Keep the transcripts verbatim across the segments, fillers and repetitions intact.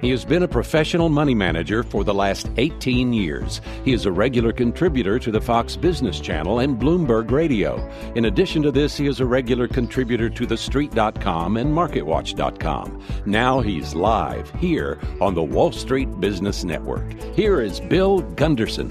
He has been a professional money manager for the last eighteen years. He is a regular contributor to the Fox Business Channel and Bloomberg Radio. In addition to this, he is a regular contributor to the street dot com and market watch dot com. Now he's live here on the Wall Street Business Network. Here is Bill Gunderson.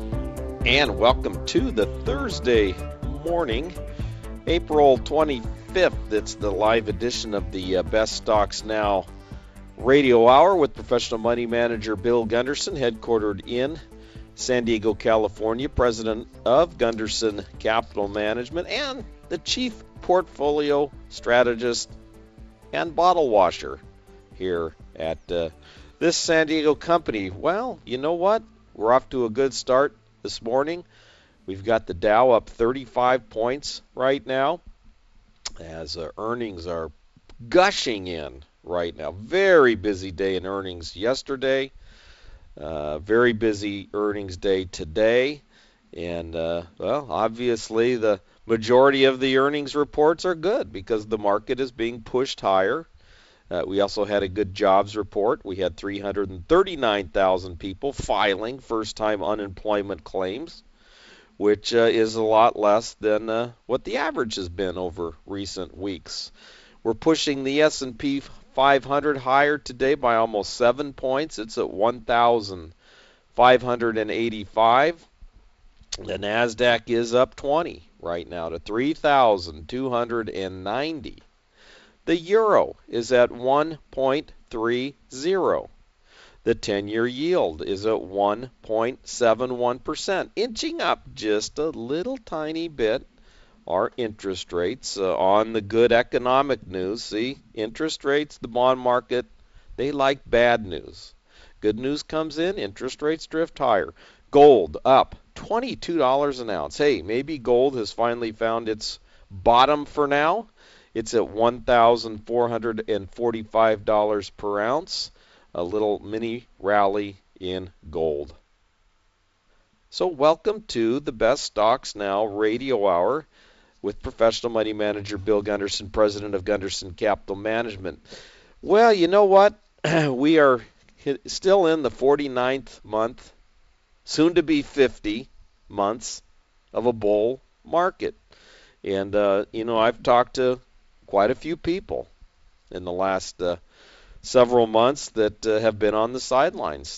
And welcome to the Thursday morning, April twenty-fifth. It's the live edition of the uh, Best Stocks Now Radio Hour with professional money manager Bill Gunderson, headquartered in San Diego, California, president of Gunderson Capital Management, and the chief portfolio strategist and bottle washer here at uh, this San Diego company. Well, you know what? We're off to a good start this morning. We've got the Dow up thirty-five points right now as uh, earnings are gushing in right now. Very busy day in earnings yesterday. Uh, very busy earnings day today. And, uh, well, obviously the majority of the earnings reports are good because the market is being pushed higher. Uh, we also had a good jobs report. We had three hundred thirty-nine thousand people filing first-time unemployment claims, which uh, is a lot less than uh, what the average has been over recent weeks. We're pushing the S and P five hundred higher today by almost seven points. It's at one thousand five hundred eighty-five. The NASDAQ is up twenty right now to three thousand two hundred ninety. The euro is at one point three zero. The ten-year yield is at one point seven one percent, inching up just a little tiny bit. Our interest rates uh, on the good economic news. See, interest rates, the bond market, they like bad news. Good news comes in, interest rates drift higher. Gold up twenty-two dollars an ounce. Hey, maybe gold has finally found its bottom for now. It's at one thousand four hundred forty-five dollars per ounce. A little mini rally in gold. So welcome to the Best Stocks Now Radio Hour with professional money manager Bill Gunderson, president of Gunderson Capital Management. Well, you know what? We are still in the forty-ninth month, soon to be fifty months of a bull market. And, uh, you know, I've talked to quite a few people in the last uh, several months that uh, have been on the sidelines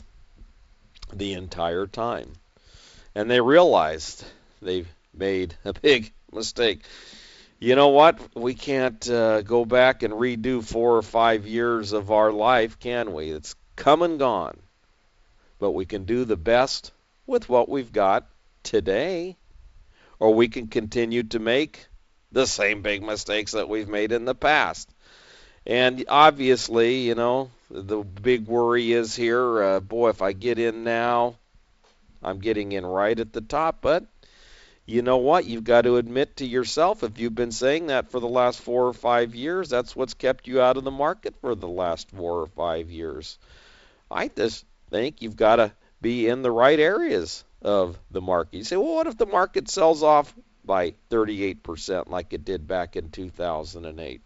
the entire time. And they realized they've made a big mistake. You know what? We can't uh, go back and redo four or five years of our life, can we? It's come and gone. But we can do the best with what we've got today, or we can continue to make the same big mistakes that we've made in the past. And obviously, you know, the big worry is here, uh, boy, if I get in now, I'm getting in right at the top. But you know what? You've got to admit to yourself, if you've been saying that for the last four or five years, that's what's kept you out of the market for the last four or five years. I just think you've got to be in the right areas of the market. You say, well, what if the market sells off by thirty-eight percent like it did back in two thousand eight?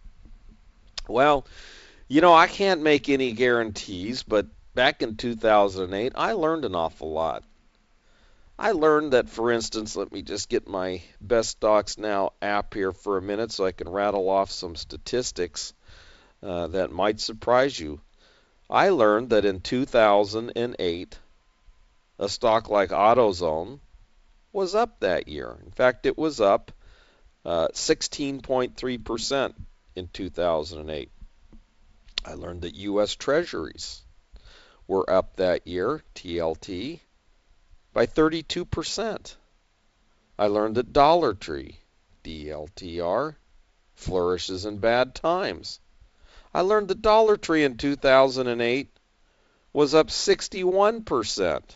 Well, you know, I can't make any guarantees, but back in two thousand eight, I learned an awful lot. I learned that, for instance, let me just get my Best Stocks Now app here for a minute so I can rattle off some statistics uh, that might surprise you. I learned that in two thousand eight, a stock like AutoZone was up that year. In fact, it was up uh, sixteen point three percent in two thousand eight. I learned that U S Treasuries were up that year, T L T, by thirty-two percent. I learned that Dollar Tree, D L T R, flourishes in bad times. I learned that Dollar Tree in two thousand eight was up sixty-one percent.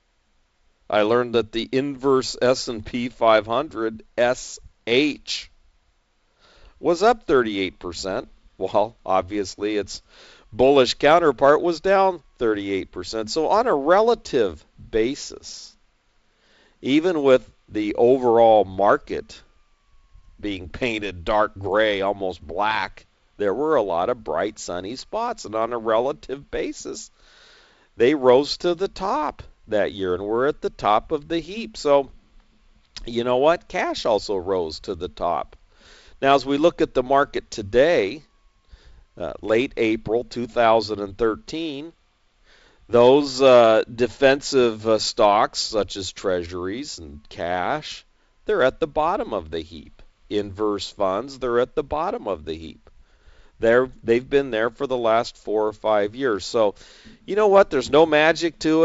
I learned that the inverse S and P five hundred, S H, was up thirty-eight percent. Well, obviously its bullish counterpart was down thirty-eight percent. So on a relative basis, even with the overall market being painted dark gray, almost black there were a lot of bright sunny spots, and on a relative basis, they rose to the top that year and were at the top of the heap. So, you know what? Cash also rose to the top. Now, as we look at the market today, uh, late April two thousand thirteen, those uh, defensive uh, stocks, such as treasuries and cash, they're at the bottom of the heap. Inverse funds, they're at the bottom of the heap. They're, they've been there for the last four or five years. So, you know what? There's no magic to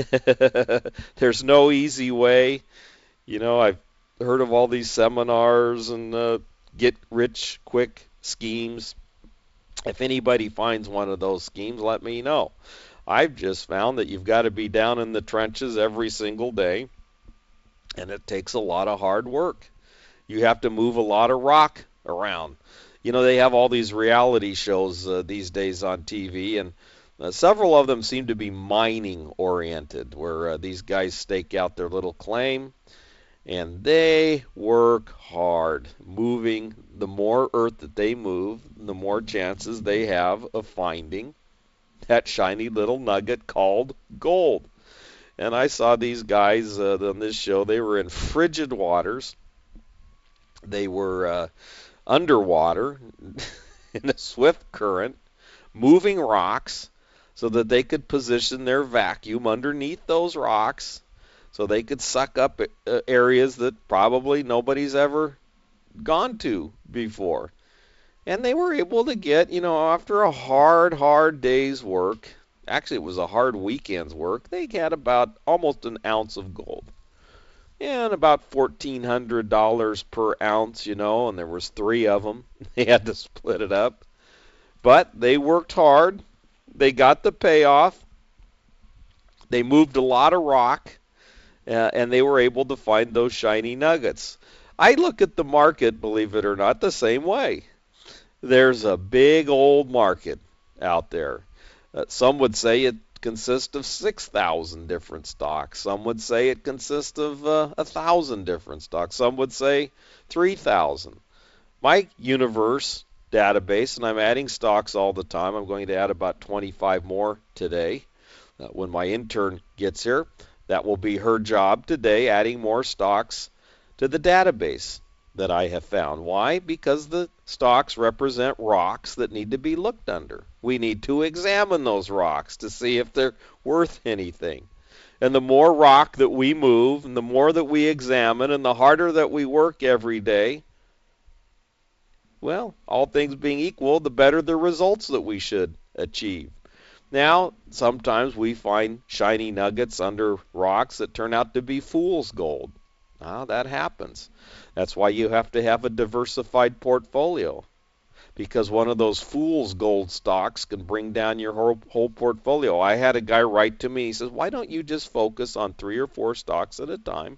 it. There's no easy way. You know, I've heard of all these seminars and uh, get-rich-quick schemes. If anybody finds one of those schemes, let me know. I've just found that you've got to be down in the trenches every single day, and it takes a lot of hard work. You have to move a lot of rock around. You know, they have all these reality shows uh, these days on T V, and uh, several of them seem to be mining-oriented, where uh, these guys stake out their little claim, and they work hard moving. The more earth that they move, the more chances they have of finding that shiny little nugget called gold. And I saw these guys uh, on this show. They were in frigid waters. They were uh, underwater in a swift current, moving rocks so that they could position their vacuum underneath those rocks so they could suck up uh, areas that probably nobody's ever gone to before. And they were able to get, you know, after a hard, hard day's work, actually it was a hard weekend's work, they had about almost an ounce of gold. And about fourteen hundred dollars per ounce, you know, and there was three of them. They had to split it up. But they worked hard. They got the payoff. They moved a lot of rock, uh, and they were able to find those shiny nuggets. I look at the market, believe it or not, the same way. There's a big old market out there. Uh, some would say it consists of six thousand different stocks. Some would say it consists of uh, one thousand different stocks. Some would say three thousand. My universe database, and I'm adding stocks all the time. I'm going to add about twenty-five more today uh, when my intern gets here. That will be her job today, adding more stocks to the database that I have found. Why? Because the stocks represent rocks that need to be looked under. We need to examine those rocks to see if they're worth anything. And the more rock that we move, and the more that we examine, and the harder that we work every day, well, all things being equal, the better the results that we should achieve. Now, sometimes we find shiny nuggets under rocks that turn out to be fool's gold. Now, that happens. That's why you have to have a diversified portfolio, because one of those fool's gold stocks can bring down your whole, whole portfolio. I had a guy write to me. He says, why don't you just focus on three or four stocks at a time,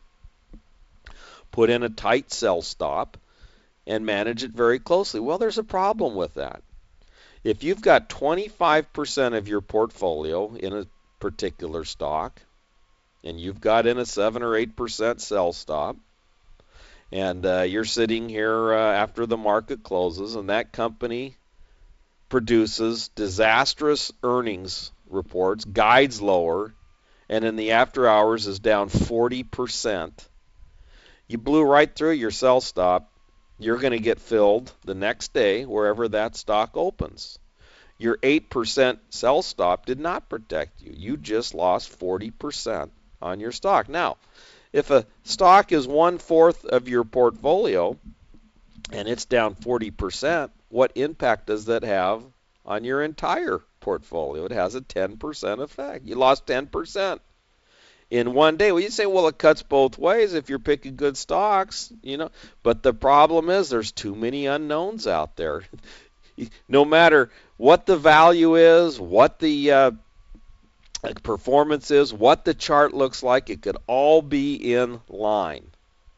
put in a tight sell stop, and manage it very closely? Well, there's a problem with that. If you've got twenty-five percent of your portfolio in a particular stock, and you've got in a seven or eight percent sell stop, and uh, you're sitting here uh, after the market closes, and that company produces disastrous earnings reports, guides lower, and in the after hours is down forty percent. You blew right through your sell stop. You're going to get filled the next day wherever that stock opens. Your eight percent sell stop did not protect you. You just lost forty percent on your stock. Now, if a stock is one-fourth of your portfolio and it's down forty percent, what impact does that have on your entire portfolio? It has a ten percent effect. You lost ten percent in one day. Well, you say, well, it cuts both ways if you're picking good stocks, you know. But the problem is there's too many unknowns out there. No matter what the value is, what the uh, performance is, what the chart looks like, it could all be in line.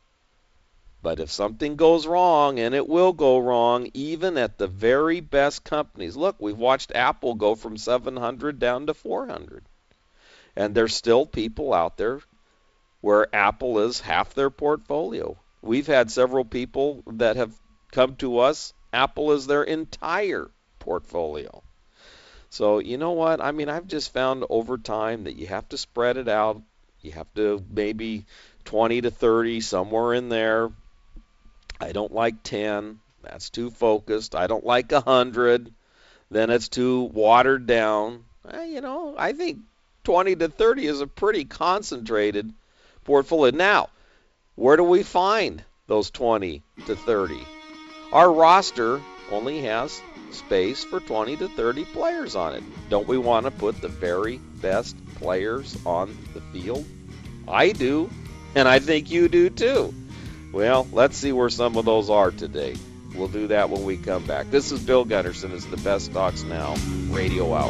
But if something goes wrong, and it will go wrong, even at the very best companies. Look, we've watched Apple go from seven hundred down to four hundred. And there's still people out there where Apple is half their portfolio. We've had several people that have come to us Apple is their entire portfolio. So, you know what? I mean, I've just found over time that you have to spread it out. You have to maybe twenty to thirty, somewhere in there. I don't like ten. That's too focused. I don't like one hundred. Then it's too watered down. Eh, you know, I think twenty to thirty is a pretty concentrated portfolio. Now, where do we find those twenty to thirty? Our roster only has space for twenty to thirty players on it. Don't we want to put the very best players on the field? I do, and I think you do too. Well, let's see where some of those are today. We'll do that when we come back. This is Bill Gunderson. It's the Best Stocks Now Radio Hour.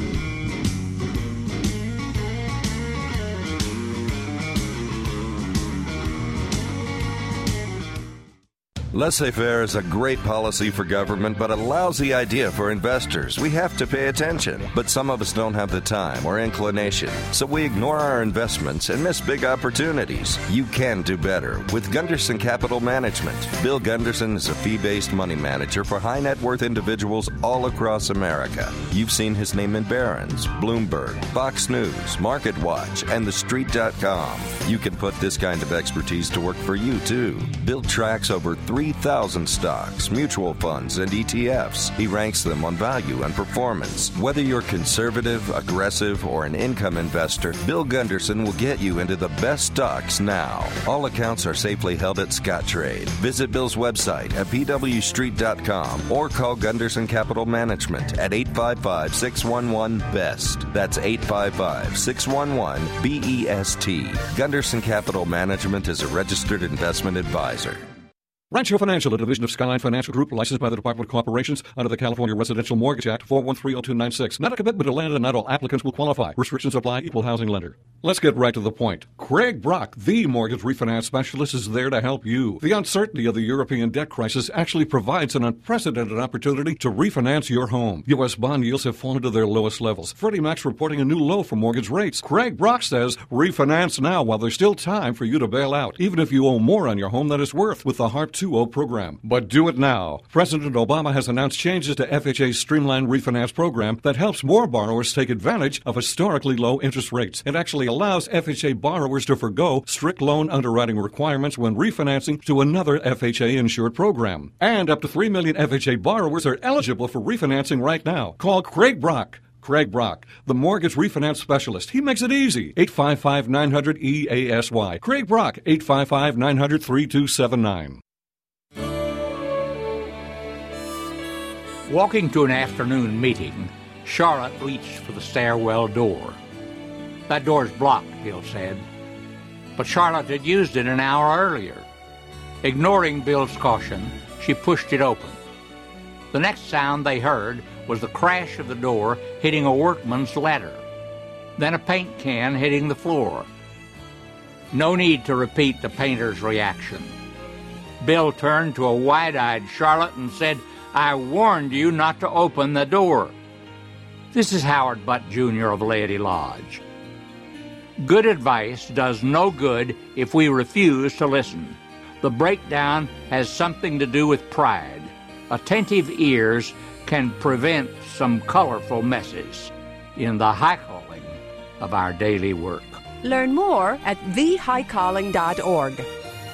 Laissez-faire is a great policy for government, but a lousy idea for investors. We have to pay attention, but some of us don't have the time or inclination, so we ignore our investments and miss big opportunities. You can do better with Gunderson Capital Management. Bill Gunderson is a fee-based money manager for high-net-worth individuals all across America. You've seen his name in Barron's, Bloomberg, Fox News, MarketWatch, and the street dot com. You can put this kind of expertise to work for you, too. Bill tracks over three thousand stocks, mutual funds, and E T Fs. He ranks them on value and performance. Whether you're conservative, aggressive, or an income investor, Bill Gunderson will get you into the best stocks now. All accounts are safely held at Scottrade. Visit Bill's website at P W street dot com or call Gunderson Capital Management at eight five five, six one one, B E S T. That's eight five five, six one one, B E S T. Gunderson Capital Management is a registered investment advisor. Rancho Financial, a division of Skyline Financial Group, licensed by the Department of Corporations under the California Residential Mortgage Act, four one three oh two nine six. Not a commitment to land, and not all applicants will qualify. Restrictions apply. Equal housing lender. Let's get right to the point. Craig Brock, the mortgage refinance specialist, is there to help you. The uncertainty of the European debt crisis actually provides an unprecedented opportunity to refinance your home. U S bond yields have fallen to their lowest levels. Freddie Mac's reporting a new low for mortgage rates. Craig Brock says, refinance now while there's still time for you to bail out, even if you owe more on your home than it's worth, with the HARP two oh program. But do it now. President Obama has announced changes to F H A's streamlined refinance program that helps more borrowers take advantage of historically low interest rates. It actually allows F H A borrowers to forgo strict loan underwriting requirements when refinancing to another F H A-insured program. And up to three million F H A borrowers are eligible for refinancing right now. Call Craig Brock. Craig Brock, the mortgage refinance specialist. He makes it easy. eight five five, nine hundred, E A S Y. Craig Brock, eight five five, nine hundred, three two seven nine. Walking to an afternoon meeting, Charlotte reached for the stairwell door. That door's blocked, Bill said. But Charlotte had used it an hour earlier. Ignoring Bill's caution, she pushed it open. The next sound they heard was the crash of the door hitting a workman's ladder, then a paint can hitting the floor. No need to repeat the painter's reaction. Bill turned to a wide-eyed Charlotte and said, "I warned you not to open the door." This is Howard Butt, Junior of Laity Lodge. Good advice does no good if we refuse to listen. The breakdown has something to do with pride. Attentive ears can prevent some colorful messes in the high calling of our daily work. Learn more at the high calling dot org.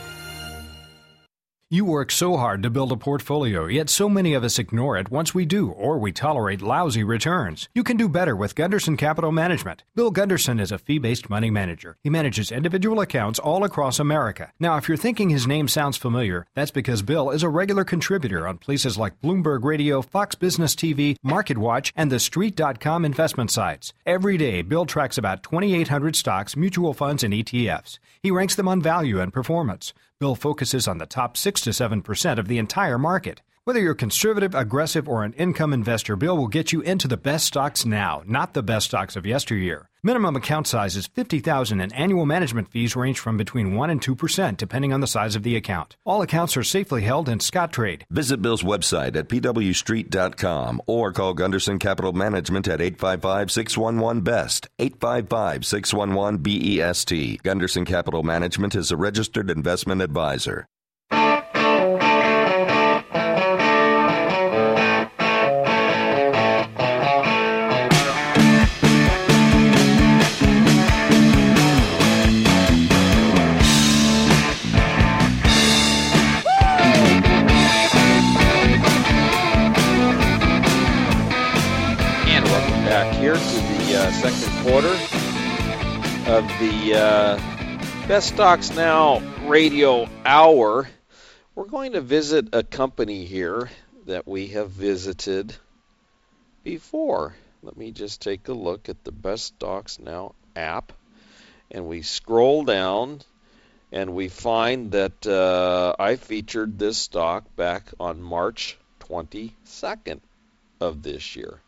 You work so hard to build a portfolio, yet so many of us ignore it once we do, or we tolerate lousy returns. You can do better with Gunderson Capital Management. Bill Gunderson is a fee-based money manager. He manages individual accounts all across America. Now, if you're thinking his name sounds familiar, that's because Bill is a regular contributor on places like Bloomberg Radio, Fox Business T V, MarketWatch, and the street dot com investment sites. Every day, Bill tracks about twenty-eight hundred stocks, mutual funds, and E T Fs. He ranks them on value and performance. Bill focuses on the top six to seven percent of the entire market. Whether you're conservative, aggressive, or an income investor, Bill will get you into the best stocks now, not the best stocks of yesteryear. Minimum account size is fifty thousand dollars and annual management fees range from between one and two percent depending on the size of the account. All accounts are safely held in Scottrade. Visit Bill's website at P W street dot com or call Gunderson Capital Management at eight five five, six one one, B E S T, eight five five, six one one, B E S T. Gunderson Capital Management is a registered investment advisor. here to the uh, second quarter of the uh, Best Stocks Now radio hour. We're going to visit a company here that we have visited before. Let me just take a look at the Best Stocks Now app, and we scroll down and we find that uh, I featured this stock back on March twenty-second of this year.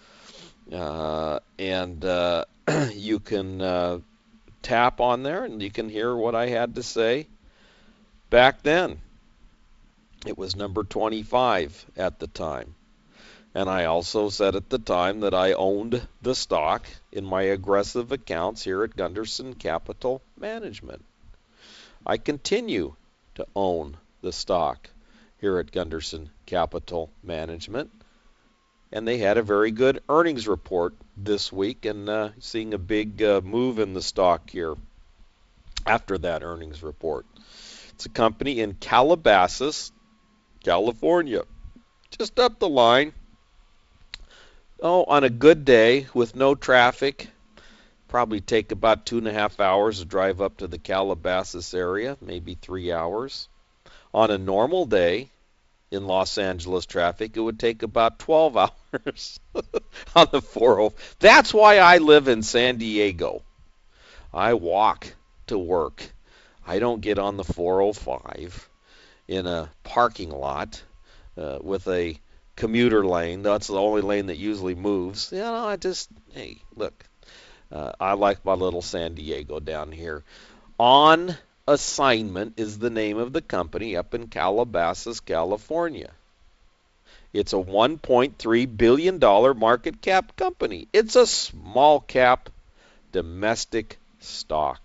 Uh, and uh, you can uh, tap on there and you can hear what I had to say back then. It was number twenty-five at the time. And I also said at the time that I owned the stock in my aggressive accounts here at Gunderson Capital Management. I continue to own the stock here at Gunderson Capital Management. And they had a very good earnings report this week, and uh, seeing a big uh, move in the stock here after that earnings report. It's a company in Calabasas, California, just up the line. Oh, on a good day with no traffic, probably take about two and a half hours to drive up to the Calabasas area, maybe three hours. On a normal day in Los Angeles traffic, it would take about twelve hours on the four oh. That's why I live in San Diego. I walk to work. I don't get on the four oh five in a parking lot uh, with a commuter lane. That's the only lane that usually moves. You know, I just, hey, look, uh, I like my little San Diego down here. On Assignment is the name of the company up in Calabasas, California. It's a one point three billion dollars market cap company. It's a small cap domestic stock.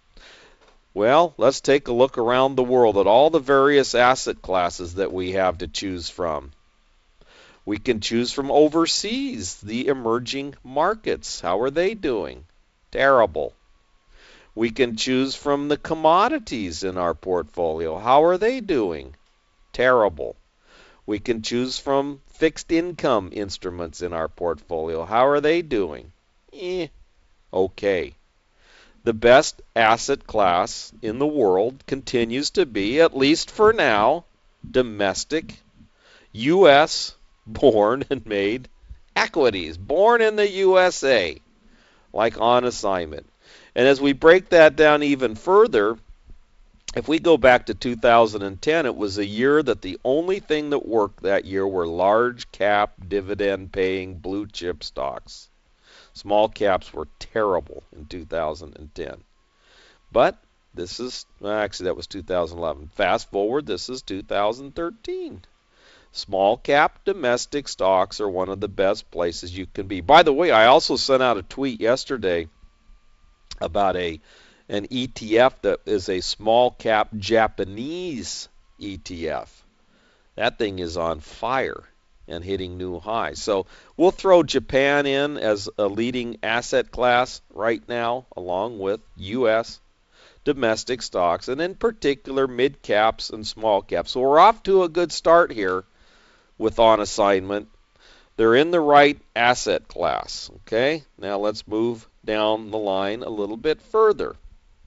Well, let's take a look around the world at all the various asset classes that we have to choose from. We can choose from overseas, the emerging markets. How are they doing? Terrible. We can choose from the commodities in our portfolio. How are they doing? Terrible. We can choose from fixed income instruments in our portfolio. How are they doing? Eh, okay. The best asset class in the world continues to be, at least for now, domestic, U S born and made equities, born in the U S A, like On Assignment. And as we break that down even further, if we go back to two thousand ten, it was a year that the only thing that worked that year were large cap, dividend paying blue chip stocks. Small caps were terrible in two thousand ten. But this is, well, actually that was two thousand eleven. Fast forward, this is two thousand thirteen. Small cap domestic stocks are one of the best places you can be. By the way, I also sent out a tweet yesterday about a an E T F that is a small cap Japanese E T F. That thing is on fire and hitting new highs. So we'll throw Japan in as a leading asset class right now, along with U S domestic stocks, and in particular mid caps and small caps. So we're off to a good start here with On Assignment. They're in the right asset class. Okay, now let's move down the line a little bit further.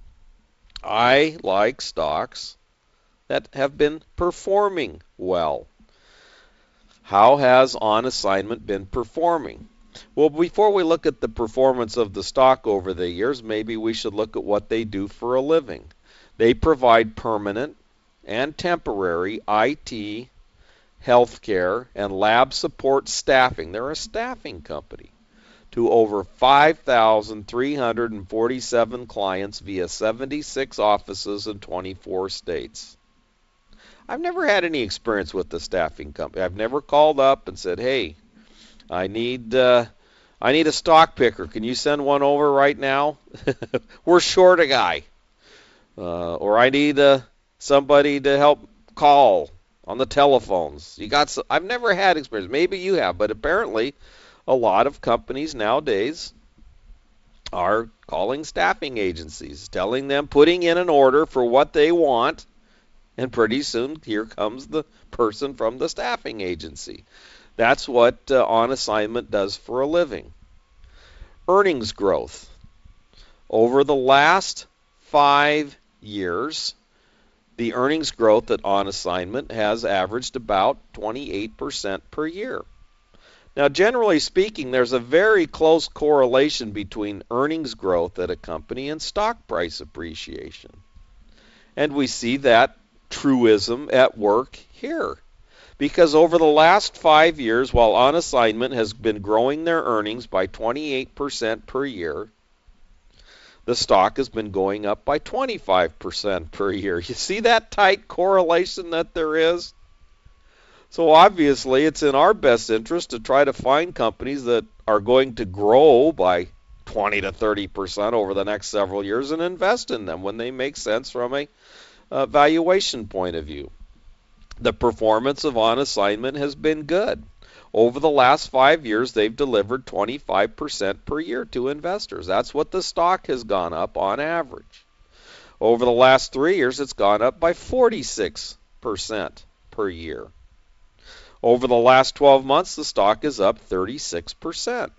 I like stocks that have been performing well. How has On Assignment been performing? Well, before we look at the performance of the stock over the years, maybe we should look at what they do for a living. They provide permanent and temporary I T, healthcare, and lab support staffing. They're a staffing company to over five thousand three hundred forty-seven clients via seventy-six offices in twenty-four states. I've never had any experience with the staffing company. I've never called up and said, hey, I need uh, I need a stock picker. Can you send one over right now? We're short a guy. Uh, or I need uh, somebody to help call on the telephones. You got? So, I've never had experience. Maybe you have, but apparently a lot of companies nowadays are calling staffing agencies, telling them, putting in an order for what they want, and pretty soon here comes the person from the staffing agency. That's what uh, On Assignment does for a living. earnings growth. Over the last five years, the earnings growth at on assignment has averaged about twenty-eight percent per year. Now, generally speaking, there's a very close correlation between earnings growth at a company and stock price appreciation. And we see that truism at work here. Because over the last five years, while on assignment has been growing their earnings by twenty-eight percent per year, the stock has been going up by twenty-five percent per year. You see that tight correlation that there is? So obviously it's in our best interest to try to find companies that are going to grow by twenty to thirty percent over the next several years and invest in them when they make sense from a uh, valuation point of view. The performance of on assignment has been good. Over the last five years, they've delivered twenty-five percent per year to investors. That's what the stock has gone up on average. Over the last three years, it's gone up by forty-six percent per year. Over the last twelve months, the stock is up thirty-six percent.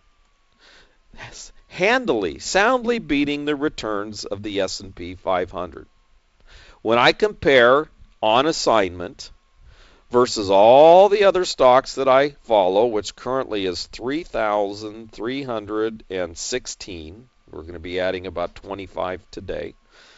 That's handily, soundly beating the returns of the S and P five hundred. When I compare on assignment versus all the other stocks that I follow, which currently is three thousand three hundred sixteen. We're going to be adding about twenty-five today.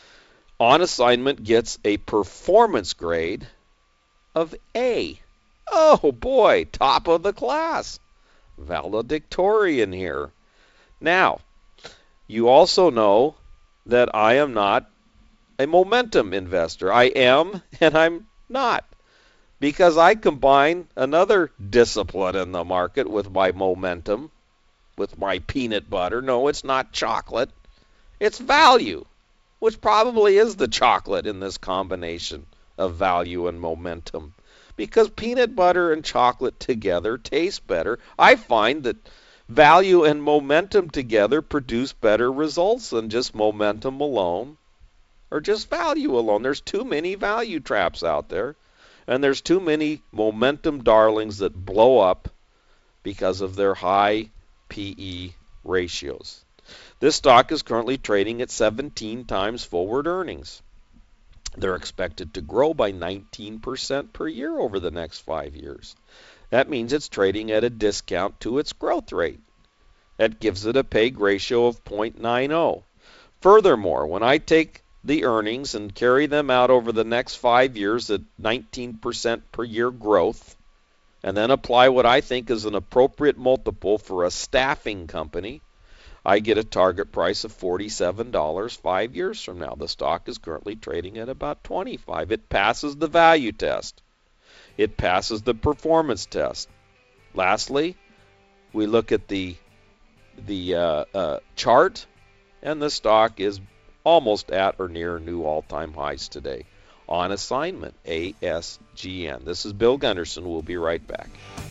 On assignment gets a performance grade of A. Oh boy, top of the class. Valedictorian here. Now, you also know that I am not a momentum investor. I am and I'm not. Because I combine another discipline in the market with my momentum, with my peanut butter. No, it's not chocolate. It's value, which probably is the chocolate in this combination of value and momentum. Because peanut butter and chocolate together taste better. I find that value and momentum together produce better results than just momentum alone or just value alone. There's too many value traps out there. And there's too many momentum darlings that blow up because of their high P E ratios. This stock is currently trading at seventeen times forward earnings. They're expected to grow by nineteen percent per year over the next five years. That means it's trading at a discount to its growth rate. That gives it a P E G ratio of zero point nine zero. Furthermore, when I take the earnings and carry them out over the next five years at nineteen percent per year growth, and then apply what I think is an appropriate multiple for a staffing company, I get a target price of forty-seven dollars five years from now. The stock is currently trading at about twenty-five dollars. It passes the value test. It passes the performance test. Lastly, we look at the, the uh, uh, chart, and the stock is almost at or near new all-time highs today. On assignment, A S G N. This is Bill Gunderson. We'll be right back.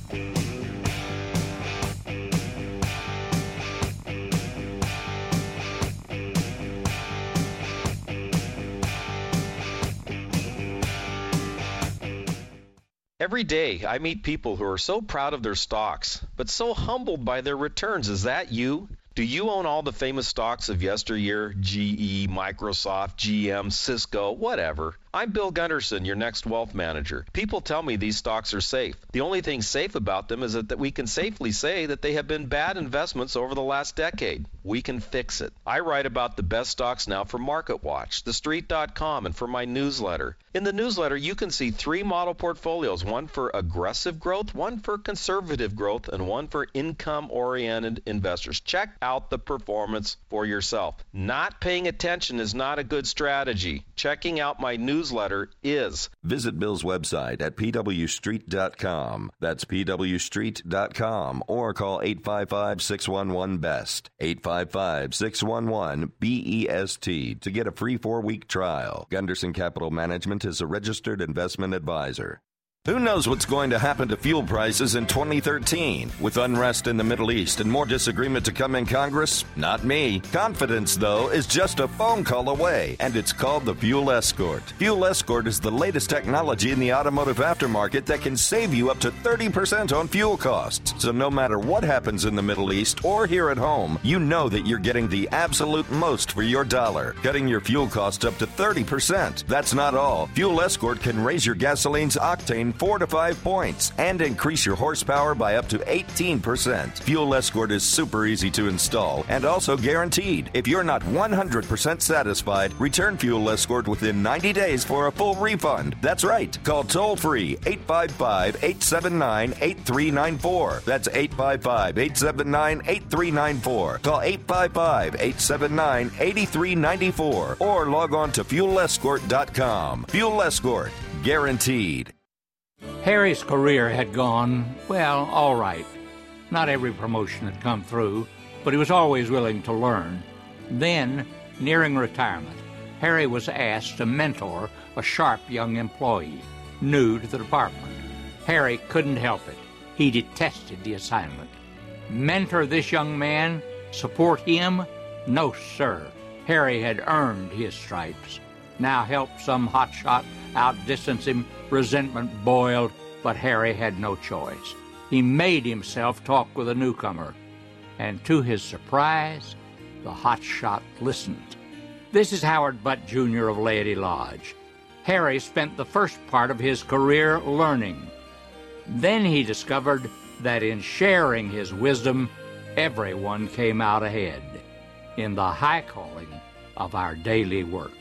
Every day, I meet people who are so proud of their stocks, but so humbled by their returns. Is that you? Do you own all the famous stocks of yesteryear? G E, Microsoft, G M, Cisco, whatever. I'm Bill Gunderson, your next wealth manager. People tell me these stocks are safe. The only thing safe about them is that, that we can safely say that they have been bad investments over the last decade. We can fix it. I write about the best stocks now for MarketWatch, the street dot com, and for my newsletter. In the newsletter, you can see three model portfolios, one for aggressive growth, one for conservative growth, and one for income-oriented investors. Check out the performance for yourself. Not paying attention is not a good strategy. Checking out my newsletter is. Visit Bill's website at p w street dot com. That's p w street dot com, or call eight five five, six one one, B E S T, eight five five, six one one, B E S T, to get a free four-week trial. Gunderson Capital Management is a registered investment advisor. Who knows what's going to happen to fuel prices in twenty thirteen? With unrest in the Middle East and more disagreement to come in Congress? Not me. Confidence, though, is just a phone call away, and it's called the Fuel Escort. Fuel Escort is the latest technology in the automotive aftermarket that can save you up to thirty percent on fuel costs. So no matter what happens in the Middle East or here at home, you know that you're getting the absolute most for your dollar, cutting your fuel costs up to thirty percent. That's not all. Fuel Escort can raise your gasoline's octane four to five points and increase your horsepower by up to eighteen percent. Fuel Escort is super easy to install and also guaranteed. If you're not one hundred percent satisfied, return Fuel Escort within ninety days for a full refund. That's right. Call toll-free eight five five, eight seven nine, eight three nine four. That's eight five five, eight seven nine, eight three nine four. Call eight five five, eight seven nine, eight three nine four or log on to fuel escort dot com. Fuel Escort. Guaranteed. Harry's career had gone, well, all right. Not every promotion had come through, but he was always willing to learn. Then, nearing retirement, Harry was asked to mentor a sharp young employee, new to the department. Harry couldn't help it. He detested the assignment. Mentor this young man? Support him? No, sir. Harry had earned his stripes. Now help some hotshot outdistance him, resentment boiled, but Harry had no choice. He made himself talk with a newcomer, and to his surprise, the hotshot listened. This is Howard Butt, Junior of Laity Lodge. Harry spent the first part of his career learning. Then he discovered that in sharing his wisdom, everyone came out ahead in the high calling of our daily work.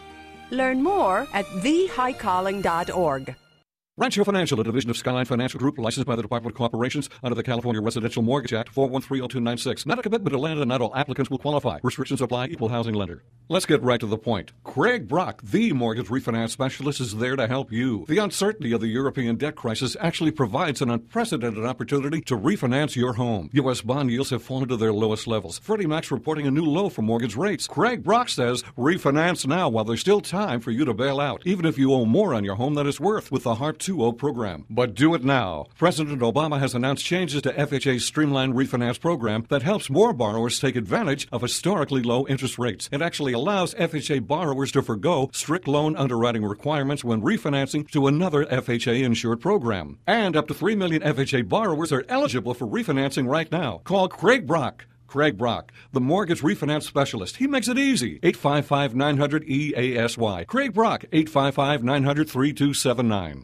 Learn more at the high calling dot org. Rancho Financial, a division of Skyline Financial Group, licensed by the Department of Corporations under the California Residential Mortgage Act, four one three zero two nine six. Not a commitment to lend, and not all applicants will qualify. Restrictions apply. Equal housing lender. Let's get right to the point. Craig Brock, the mortgage refinance specialist, is there to help you. The uncertainty of the European debt crisis actually provides an unprecedented opportunity to refinance your home. U S bond yields have fallen to their lowest levels. Freddie Mac's reporting a new low for mortgage rates. Craig Brock says refinance now while there's still time for you to bail out, even if you owe more on your home than it's worth with the HARP two point oh program. But do it now. President Obama has announced changes to F H A's streamlined refinance program that helps more borrowers take advantage of historically low interest rates. It actually allows F H A borrowers to forgo strict loan underwriting requirements when refinancing to another F H A-insured program. And up to three million F H A borrowers are eligible for refinancing right now. Call Craig Brock. Craig Brock, the mortgage refinance specialist. He makes it easy. eight five five, nine hundred, E A S Y. Craig Brock, eight five five, nine hundred, three two seven nine.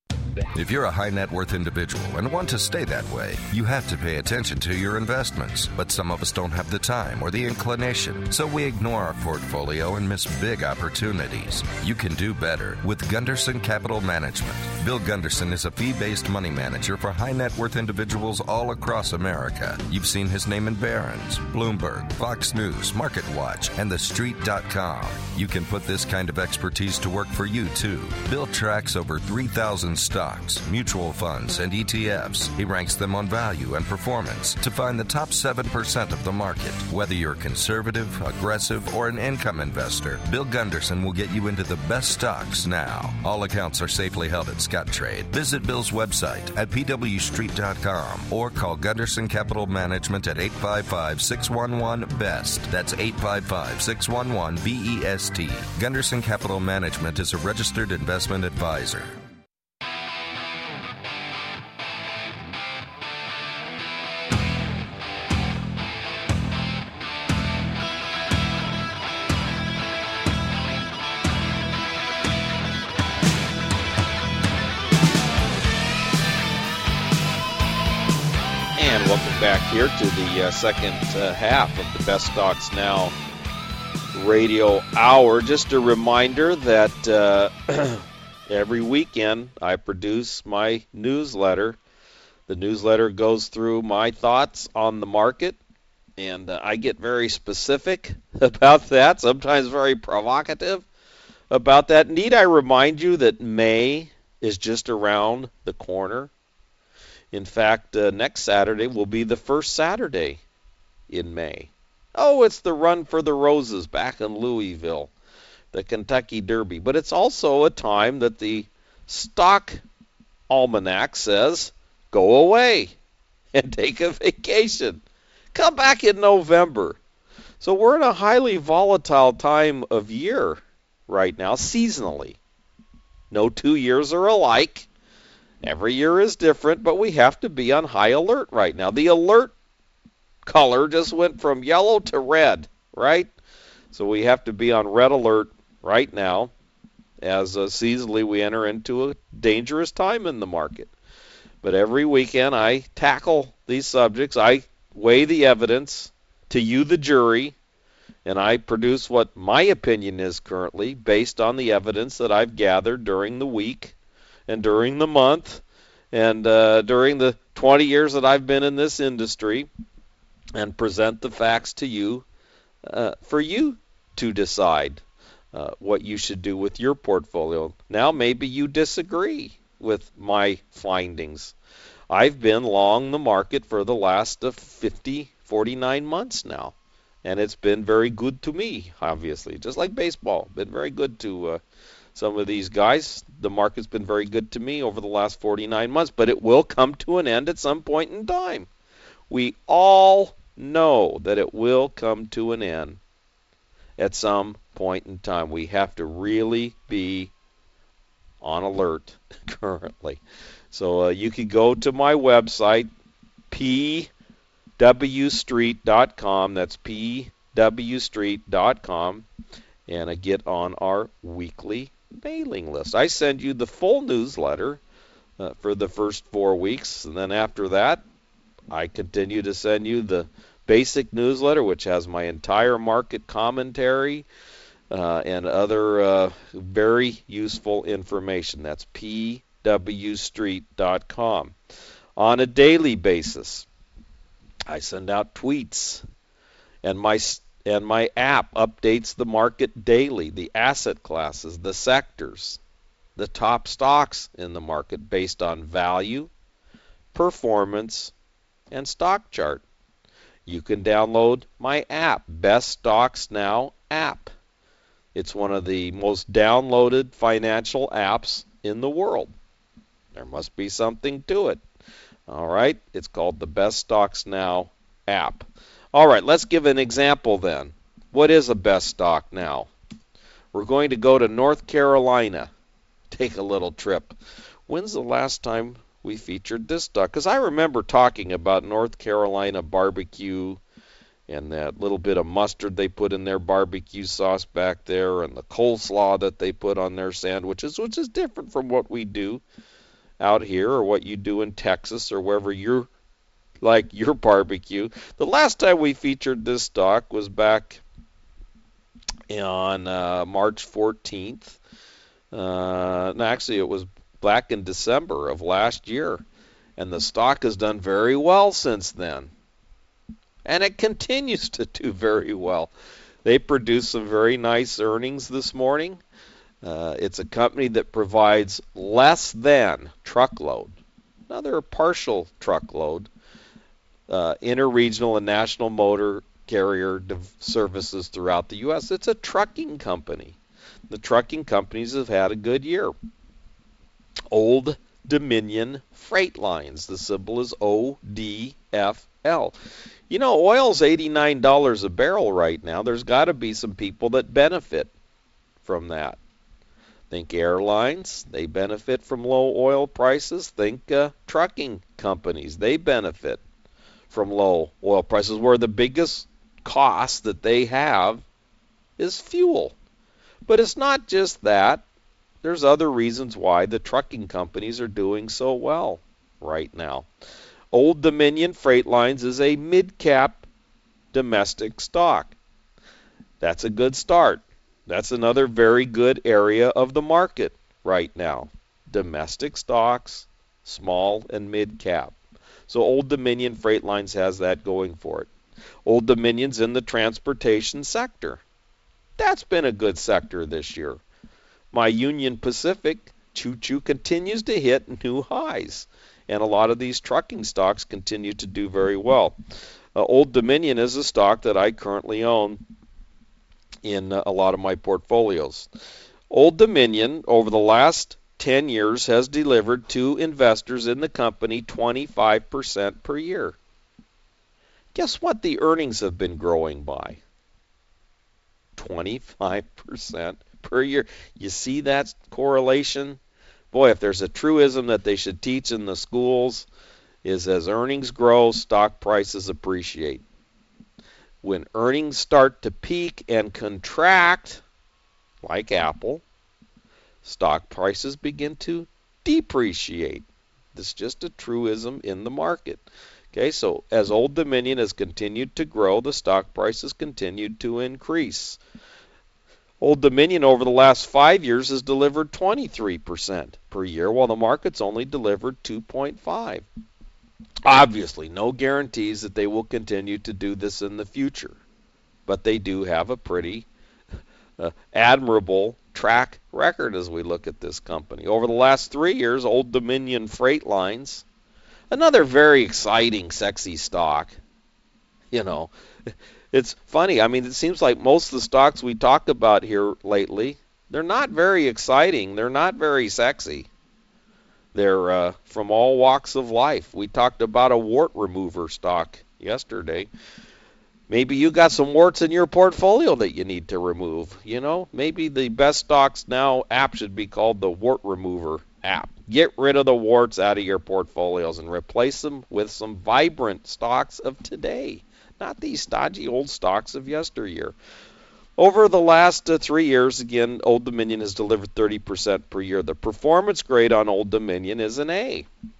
If you're a high net worth individual and want to stay that way, you have to pay attention to your investments. But some of us don't have the time or the inclination, so we ignore our portfolio and miss big opportunities. You can do better with Gunderson Capital Management. Bill Gunderson is a fee-based money manager for high net worth individuals all across America. You've seen his name in Barron's, Bloomberg, Fox News, MarketWatch, and the street dot com. You can put this kind of expertise to work for you, too. Bill tracks over three thousand stocks, mutual funds, and E T Fs. He ranks them on value and performance to find the top seven percent of the market. Whether you're conservative, aggressive, or an income investor, Bill Gunderson will get you into the best stocks now. All accounts are safely held at Scottrade. Visit Bill's website at P W street dot com or call Gunderson Capital Management at eight five five, six one one, B E S T. That's eight five five, six one one, B E S T. Gunderson Capital Management is a registered investment advisor. Welcome back here to the uh, second uh, half of the Best Stocks Now radio hour. Just a reminder that uh, every weekend I produce my newsletter. The newsletter goes through my thoughts on the market, and uh, I get very specific about that, sometimes very provocative about that. Need I remind you that May is just around the corner? In fact, uh, next Saturday will be the first Saturday in May. Oh, it's the Run for the Roses back in Louisville, the Kentucky Derby. But it's also a time that the stock almanac says go away and take a vacation. Come back in November. So we're in a highly volatile time of year right now, seasonally. No two years are alike. Every year is different, but we have to be on high alert right now. The alert color just went from yellow to red, right? So we have to be on red alert right now as uh, seasonally we enter into a dangerous time in the market. But every weekend I tackle these subjects. I weigh the evidence to you, the jury, and I produce what my opinion is currently based on the evidence that I've gathered during the week and during the month and uh, during the twenty years that I've been in this industry, and present the facts to you uh, for you to decide uh, what you should do with your portfolio. Now maybe you disagree with my findings. I've been long the market for the last uh, fifty, forty-nine months now, and it's been very good to me, obviously, just like baseball. Been very good to uh, some of these guys. The market's been very good to me over the last forty-nine months, but it will come to an end at some point in time. We all know that it will come to an end at some point in time. We have to really be on alert currently. So uh, you can go to my website, p w street dot com. That's p w street dot com, and uh, get on our weekly mailing list. I send you the full newsletter uh, for the first four weeks, and then after that, I continue to send you the basic newsletter, which has my entire market commentary uh, and other uh, very useful information. That's p w street dot com. On a daily basis, I send out tweets, and my and my app updates the market daily, the asset classes, the sectors, the top stocks in the market based on value, performance, and stock chart. You can download my app, Best Stocks Now app. It's one of the most downloaded financial apps in the world. There must be something to it. All right, it's called the Best Stocks Now app. All right, let's give an example then. What is a Best Stock Now? We're going to go to North Carolina, take a little trip. When's the last time we featured this stock? Because I remember talking about North Carolina barbecue and that little bit of mustard they put in their barbecue sauce back there, and the coleslaw that they put on their sandwiches, which is different from what we do out here or what you do in Texas or wherever you're like your barbecue. The last time we featured this stock was back on uh, March fourteenth. Uh, no, actually, it was back in December of last year, and the stock has done very well since then, and it continues to do very well. They produced some very nice earnings this morning. Uh, it's a company that provides less than truckload. Now, they're a partial truckload, uh, interregional and national motor carrier services throughout the U S It's a trucking company. The trucking companies have had a good year. Old Dominion Freight Lines. The symbol is O D F L. You know, oil's eighty-nine dollars a barrel right now. There's got to be some people that benefit from that. Think airlines. They benefit from low oil prices. Think uh, trucking companies. They benefit from low oil prices, where the biggest cost that they have is fuel. But it's not just that. There's other reasons why the trucking companies are doing so well right now. Old Dominion Freight Lines is a mid-cap domestic stock. That's a good start. That's another very good area of the market right now. Domestic stocks, small and mid-cap. So Old Dominion Freight Lines has that going for it. Old Dominion's in the transportation sector. That's been a good sector this year. My Union Pacific choo-choo continues to hit new highs, and a lot of these trucking stocks continue to do very well. Uh, Old Dominion is a stock that I currently own in uh, a lot of my portfolios. Old Dominion, over the last ten years has delivered to investors in the company twenty-five percent per year. Guess what the earnings have been growing by? twenty-five percent per year. You see that correlation? Boy, if there's a truism that they should teach in the schools, is as earnings grow, stock prices appreciate. When earnings start to peak and contract, like Apple, stock prices begin to depreciate. This is just a truism in the market. Okay, so as Old Dominion has continued to grow, the stock prices continued to increase. Old Dominion over the last five years has delivered twenty-three percent per year, while the market's only delivered two point five. Obviously, no guarantees that they will continue to do this in the future, but they do have a pretty uh, admirable track record as we look at this company. Over the last three years, Old Dominion Freight Lines, another very exciting, sexy stock. You know, it's funny. I mean, it seems like most of the stocks we talk about here lately, they're not very exciting. They're not very sexy. They're uh, from all walks of life. We talked about a wart remover stock yesterday. Maybe you got some warts in your portfolio that you need to remove. You know, maybe the Best Stocks Now app should be called the Wart Remover app. Get rid of the warts out of your portfolios and replace them with some vibrant stocks of today, not these stodgy old stocks of yesteryear. Over the last uh, three years, again, Old Dominion has delivered thirty percent per year. The performance grade on Old Dominion is an A.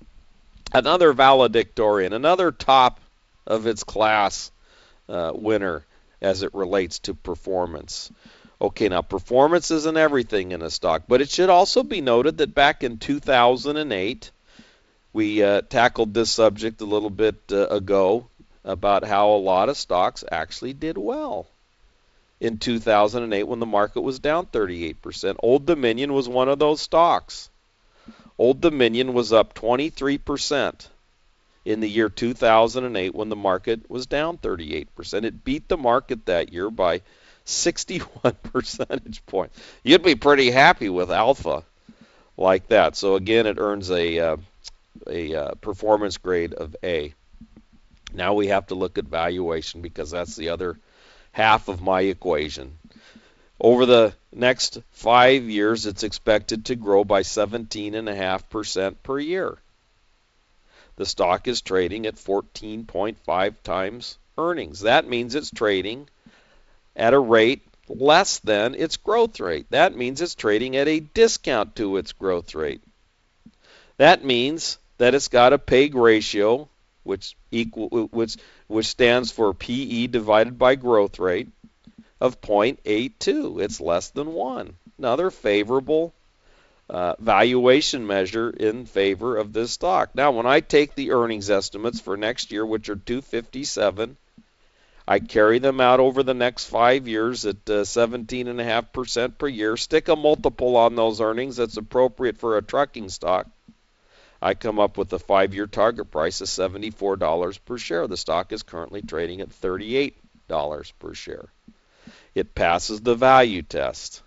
Another valedictorian, another top of its class uh, winner as it relates to performance. Okay, now performance isn't everything in a stock, but it should also be noted that back in two thousand eight, we uh, tackled this subject a little bit uh, ago about how a lot of stocks actually did well. In two thousand eight, when the market was down thirty-eight percent, Old Dominion was one of those stocks. Old Dominion was up twenty-three percent in the year two thousand eight when the market was down thirty-eight percent. It beat the market that year by sixty-one percentage points. You'd be pretty happy with alpha like that. So again, it earns a uh, a uh, performance grade of A. Now we have to look at valuation because that's the other half of my equation. Over the next five years, it's expected to grow by seventeen point five percent per year. The stock is trading at fourteen point five times earnings. That means it's trading at a rate less than its growth rate. That means it's trading at a discount to its growth rate. That means that it's got a P E G ratio, which equal which which stands for P E divided by growth rate, of zero point eight two. It's less than one. Another favorable uh, valuation measure in favor of this stock. Now, when I take the earnings estimates for next year, which are two fifty-seven, I carry them out over the next five years at uh, seventeen point five percent per year. Stick a multiple on those earnings that's appropriate for a trucking stock. I come up with a five-year target price of seventy-four dollars per share. The stock is currently trading at thirty-eight dollars per share. It passes the value test.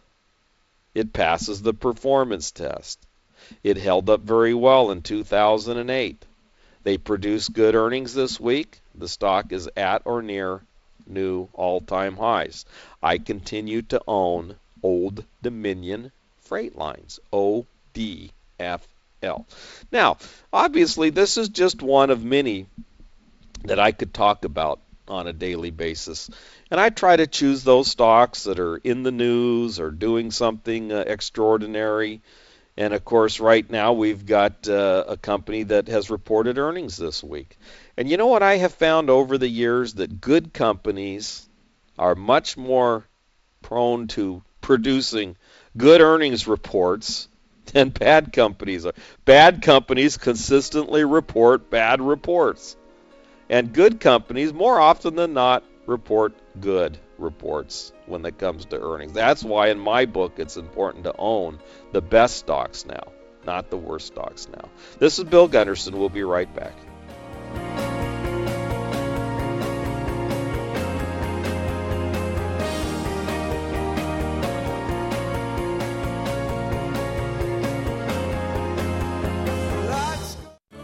It passes the performance test. It held up very well in two thousand eight. They produced good earnings this week. The stock is at or near new all-time highs. I continue to own Old Dominion Freight Lines, O D F L. Now, obviously, this is just one of many that I could talk about on a daily basis. And I try to choose those stocks that are in the news or doing something uh, extraordinary. And, of course, right now we've got uh, a company that has reported earnings this week. And you know what I have found over the years? That good companies are much more prone to producing good earnings reports than bad companies are. Bad companies consistently report bad reports. And good companies, more often than not, report good reports when it comes to earnings. That's why in my book it's important to own the best stocks now, not the worst stocks now. This is Bill Gunderson. We'll be right back.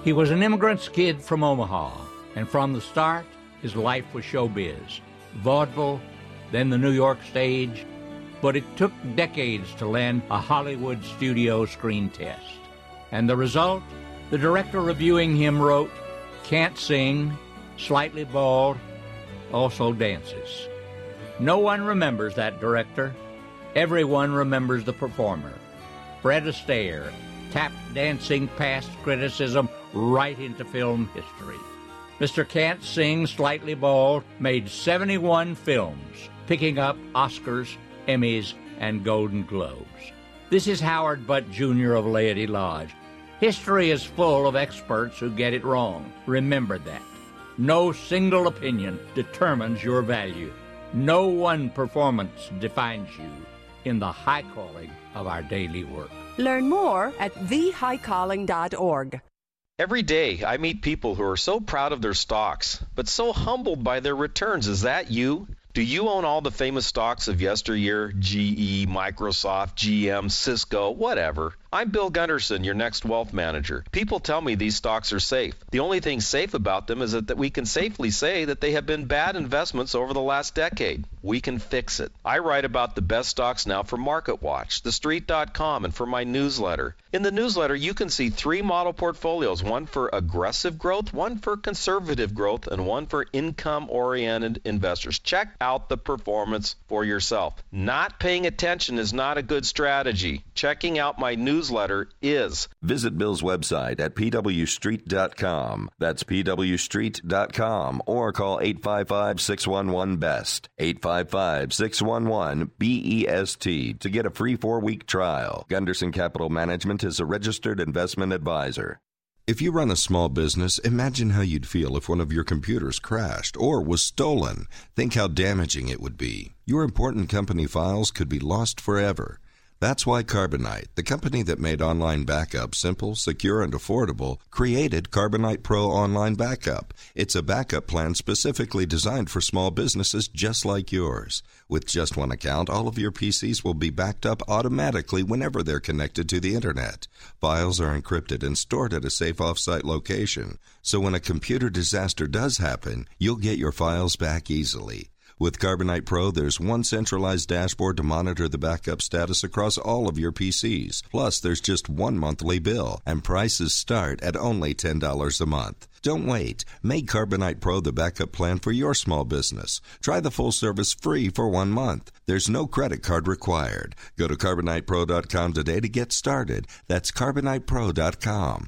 He was an immigrant's kid from Omaha, and from the start, his life was showbiz. Vaudeville, then the New York stage, but it took decades to land a Hollywood studio screen test. And the result? The director reviewing him wrote, "Can't sing, slightly bald, also dances." No one remembers that director. Everyone remembers the performer. Fred Astaire, tap dancing past criticism right into film history. Mister Can't Sing, Slightly Bald made seventy-one films, picking up Oscars, Emmys, and Golden Globes. This is Howard Butt Junior of Laity Lodge. History is full of experts who get it wrong. Remember that. No single opinion determines your value. No one performance defines you in the high calling of our daily work. Learn more at the high calling dot org. Every day I meet people who are so proud of their stocks, but so humbled by their returns. Is that you? Do you own all the famous stocks of yesteryear? G E, Microsoft, G M, Cisco, whatever. I'm Bill Gunderson, your next wealth manager. People tell me these stocks are safe. The only thing safe about them is that, that we can safely say that they have been bad investments over the last decade. We can fix it. I write about the best stocks now for MarketWatch, the street dot com, and for my newsletter. In the newsletter, you can see three model portfolios, one for aggressive growth, one for conservative growth, and one for income-oriented investors. Check out the performance for yourself. Not paying attention is not a good strategy. Checking out my newsletter is. Visit Bill's website at P W street dot com. That's P W street dot com, or call eight five five, six one one, B E S T, eight five five, six one one, B E S T, to get a free four-week trial. Gunderson Capital Management is a registered investment advisor. If you run a small business, imagine how you'd feel if one of your computers crashed or was stolen. Think how damaging it would be. Your important company files could be lost forever. That's why Carbonite, the company that made online backup simple, secure, and affordable, created Carbonite Pro Online Backup. It's a backup plan specifically designed for small businesses just like yours. With just one account, all of your P Cs will be backed up automatically whenever they're connected to the Internet. Files are encrypted and stored at a safe off-site location, so when a computer disaster does happen, you'll get your files back easily. With Carbonite Pro, there's one centralized dashboard to monitor the backup status across all of your P Cs. Plus, there's just one monthly bill, and prices start at only ten dollars a month. Don't wait. Make Carbonite Pro the backup plan for your small business. Try the full service free for one month. There's no credit card required. Go to carbonite pro dot com today to get started. That's carbonite pro dot com.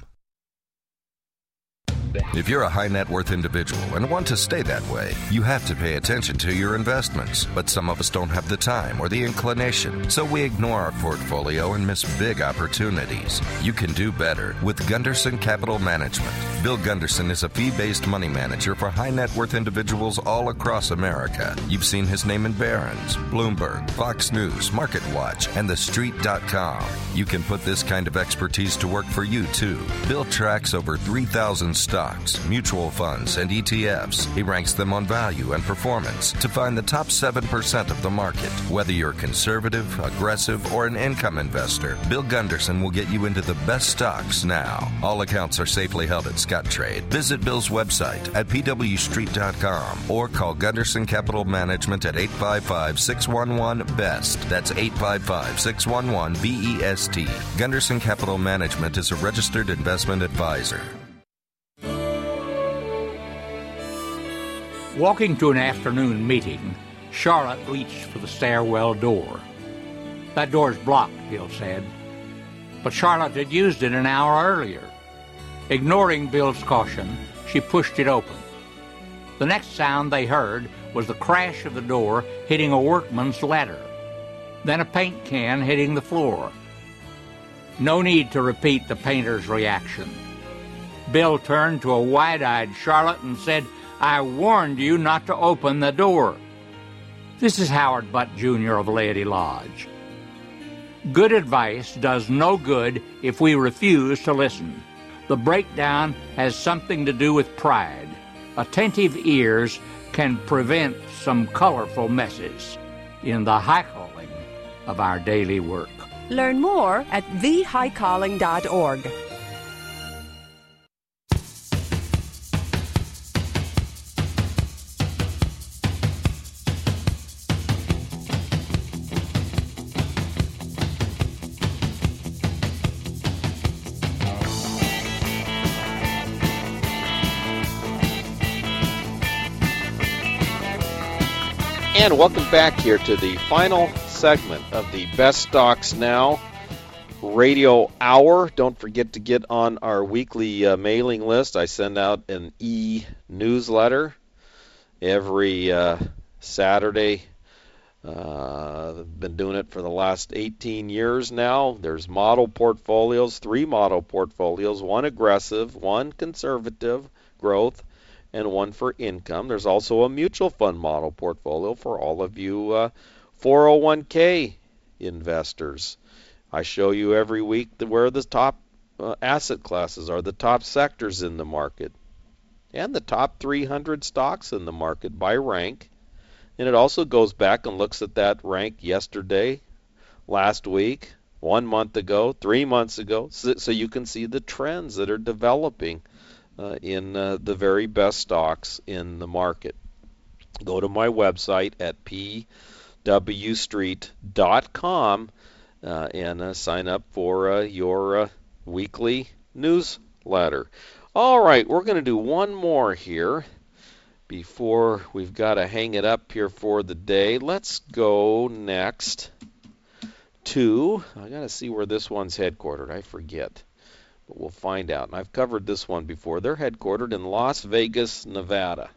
If you're a high net worth individual and want to stay that way, you have to pay attention to your investments. But some of us don't have the time or the inclination, so we ignore our portfolio and miss big opportunities. You can do better with Gunderson Capital Management. Bill Gunderson is a fee-based money manager for high net worth individuals all across America. You've seen his name in Barron's, Bloomberg, Fox News, MarketWatch, and the street dot com. You can put this kind of expertise to work for you, too. Bill tracks over three thousand stocks, mutual funds, and E T Fs. He ranks them on value and performance to find the top seven percent of the market. Whether you're conservative, aggressive, or an income investor, Bill Gunderson will get you into the best stocks now. All accounts are safely held at Scottrade. Visit Bill's website at P W street dot com or call Gunderson Capital Management at eight five five, six one one, B E S T. That's eight five five, six one one, B E S T. Gunderson Capital Management is a registered investment advisor. Walking to an afternoon meeting, Charlotte reached for the stairwell door. That door's blocked, Bill said. But Charlotte had used it an hour earlier. Ignoring Bill's caution, she pushed it open. The next sound they heard was the crash of the door hitting a workman's ladder, then a paint can hitting the floor. No need to repeat the painter's reaction. Bill turned to a wide-eyed Charlotte and said, "I warned you not to open the door." This is Howard Butt Junior of Laity Lodge. Good advice does no good if we refuse to listen. The breakdown has something to do with pride. Attentive ears can prevent some colorful messes in the high calling of our daily work. Learn more at the high calling dot org. And welcome back here to the final segment of the Best Stocks Now Radio Hour. Don't forget to get on our weekly uh, mailing list. I send out an e-newsletter every uh, Saturday. Uh, I've been doing it for the last eighteen years now. There's model portfolios, three model portfolios, one aggressive, one conservative growth, and one for income. There's also a mutual fund model portfolio for all of you uh, four oh one k investors. I show you every week where the top uh, asset classes are, the top sectors in the market, and the top three hundred stocks in the market by rank. And it also goes back and looks at that rank yesterday, last week, one month ago, three months ago, so, so you can see the trends that are developing uh, in uh, the very best stocks in the market. Go to my website at p w street dot com uh, and uh, sign up for uh, your uh, weekly newsletter. All right, we're going to do one more here before we've got to hang it up here for the day. Let's go next to, I got to see where this one's headquartered. I forget, but we'll find out. And I've covered this one before. They're headquartered in Las Vegas, Nevada.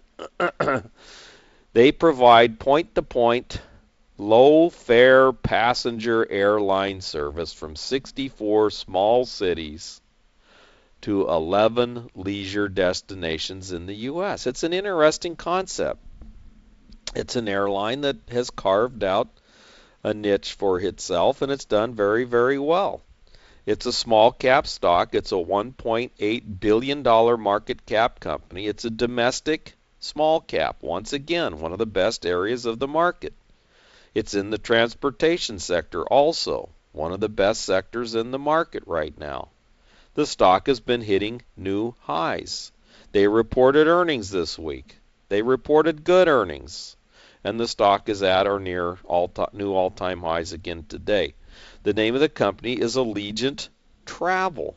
They provide point-to-point, low-fare passenger airline service from sixty-four small cities to eleven leisure destinations in the U S. It's an interesting concept. It's an airline that has carved out a niche for itself, and it's done very, very well. It's a small cap stock. It's a one point eight billion dollars market cap company. It's a domestic small cap. Once again, one of the best areas of the market. It's in the transportation sector also, one of the best sectors in the market right now. The stock has been hitting new highs. They reported earnings this week. They reported good earnings. And the stock is at or near all new all-time highs again today. The name of the company is Allegiant Travel.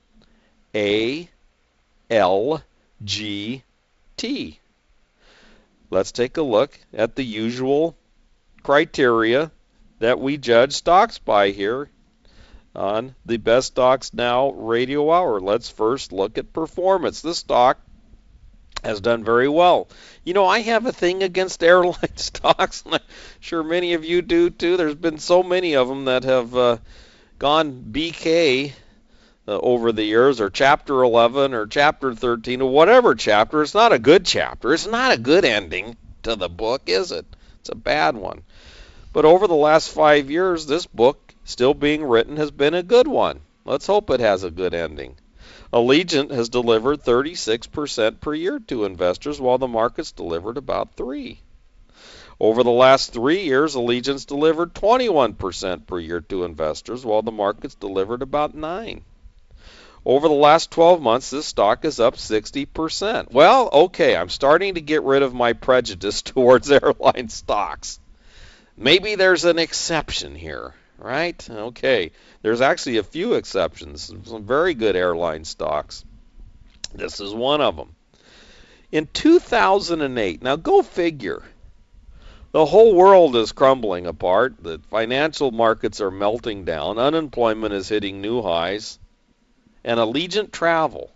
A L G T. Let's take a look at the usual criteria that we judge stocks by here on the Best Stocks Now Radio Hour. Let's first look at performance. This stock has done very well. You know, I have a thing against airline stocks, and I'm sure many of you do too. There's been so many of them that have uh, gone B K uh, over the years, or Chapter eleven, or Chapter thirteen, or whatever chapter. It's not a good chapter. It's not a good ending to the book, is it? It's a bad one. But over the last five years, this book still being written has been a good one. Let's hope it has a good ending. Allegiant has delivered thirty-six percent per year to investors, while the market's delivered about three. Over the last three years, Allegiant's delivered twenty-one percent per year to investors, while the market's delivered about nine. Over the last twelve months, this stock is up sixty percent. Well, okay, I'm starting to get rid of my prejudice towards airline stocks. Maybe there's an exception here. Right? Okay. There's actually a few exceptions. Some very good airline stocks. This is one of them. In two thousand eight, now go figure. The whole world is crumbling apart. The financial markets are melting down. Unemployment is hitting new highs. And Allegiant Travel,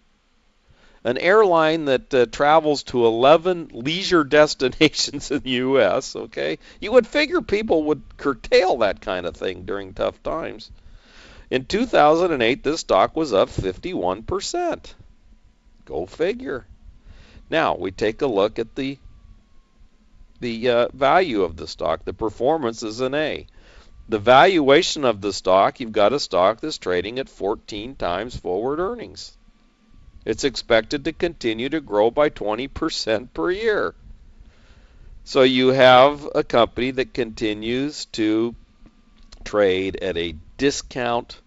an airline that uh, travels to eleven leisure destinations in the U S, okay? You would figure people would curtail that kind of thing during tough times. In two thousand eight, this stock was up fifty-one percent. Go figure. Now, we take a look at the, the uh, value of the stock. The performance is an A. The valuation of the stock, you've got a stock that's trading at fourteen times forward earnings. It's expected to continue to grow by twenty percent per year. So you have a company that continues to trade at a discount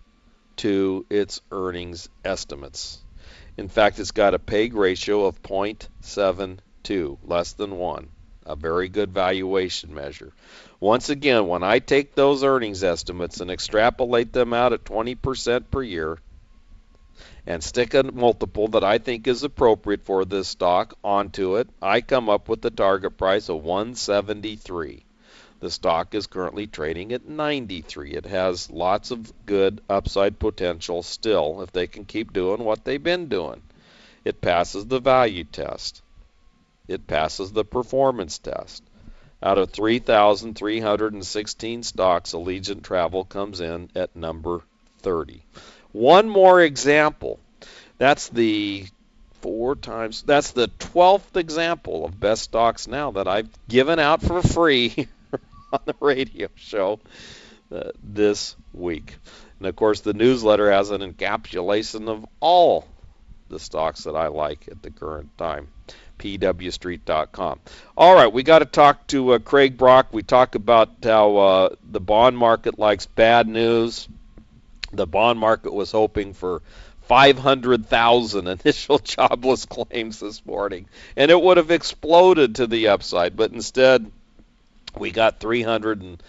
to its earnings estimates. In fact, it's got a P E G ratio of zero point seven two, less than one, a very good valuation measure. Once again, when I take those earnings estimates and extrapolate them out at twenty percent per year, and stick a multiple that I think is appropriate for this stock onto it, I come up with the target price of one seventy-three. The stock is currently trading at ninety-three. It has lots of good upside potential still if they can keep doing what they've been doing. It passes the value test. It passes the performance test. Out of three thousand three hundred sixteen stocks, Allegiant Travel comes in at number thirty. One more example. That's the four times, that's the twelfth example of best stocks now that I've given out for free on the radio show uh, this week. And of course, the newsletter has an encapsulation of all the stocks that I like at the current time. P W Street dot com. All right, we got to talk to uh, Craig Brock. We talk about how uh, the bond market likes bad news. The bond market was hoping for five hundred thousand initial jobless claims this morning, and it would have exploded to the upside, but instead we got three hundred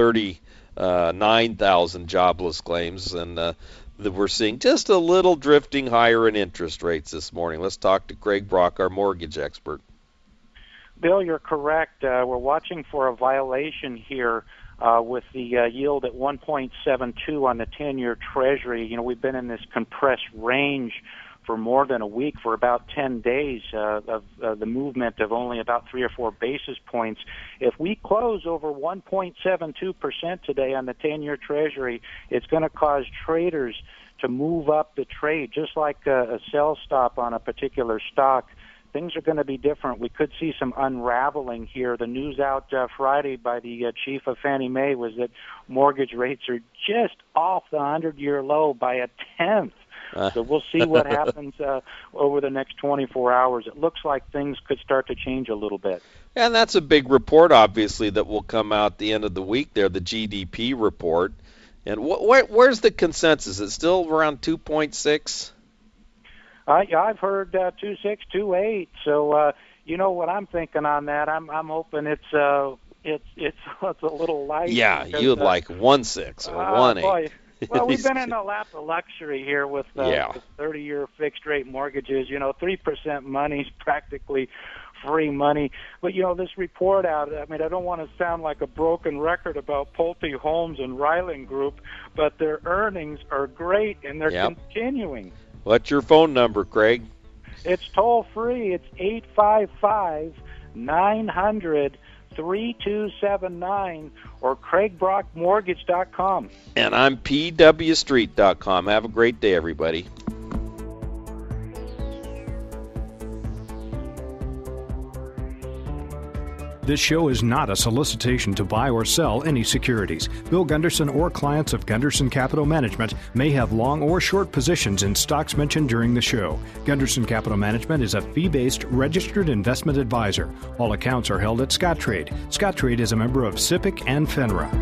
thirty-nine thousand jobless claims, and uh, that we're seeing just a little drifting higher in interest rates this morning. Let's talk to Craig Brock, our mortgage expert. Bill, you're correct. Uh, we're watching for a violation here uh, with the uh, yield at one point seven two on the ten-year Treasury. You know, we've been in this compressed range for more than a week, for about ten days uh, of uh, the movement of only about three or four basis points. If we close over one point seven two percent today on the ten-year Treasury, it's going to cause traders to move up the trade, just like a, a sell stop on a particular stock. Things are going to be different. We could see some unraveling here. The news out uh, Friday by the uh, chief of Fannie Mae was that mortgage rates are just off the hundred-year low by a tenth. So we'll see what happens uh, over the next twenty-four hours. It looks like things could start to change a little bit. And that's a big report, obviously, that will come out the end of the week there, the G D P report. And wh- where, where's the consensus? Is it still around two point six? Uh, yeah, I've heard uh, two point six, two point eight. So, uh, you know what I'm thinking on that? I'm I'm hoping it's uh, it's it's it's a little light. Yeah, because, you'd uh, like one six or uh, one eight. Boy. Well, we've been in a lap of luxury here with uh, yeah. thirty-year fixed-rate mortgages. You know, three percent money's practically free money. But, you know, this report out, I mean, I don't want to sound like a broken record about Pulte Holmes and Ryland Group, but their earnings are great, and they're yep. continuing. What's your phone number, Craig? It's toll-free. It's eight five five, nine hundred, three two seven nine or Craig Brock Mortgage dot com. And I'm P W Street dot com. Have a great day, everybody. This show is not a solicitation to buy or sell any securities. Bill Gunderson or clients of Gunderson Capital Management may have long or short positions in stocks mentioned during the show. Gunderson Capital Management is a fee-based registered investment advisor. All accounts are held at Scottrade. Scottrade is a member of SIPC and FINRA.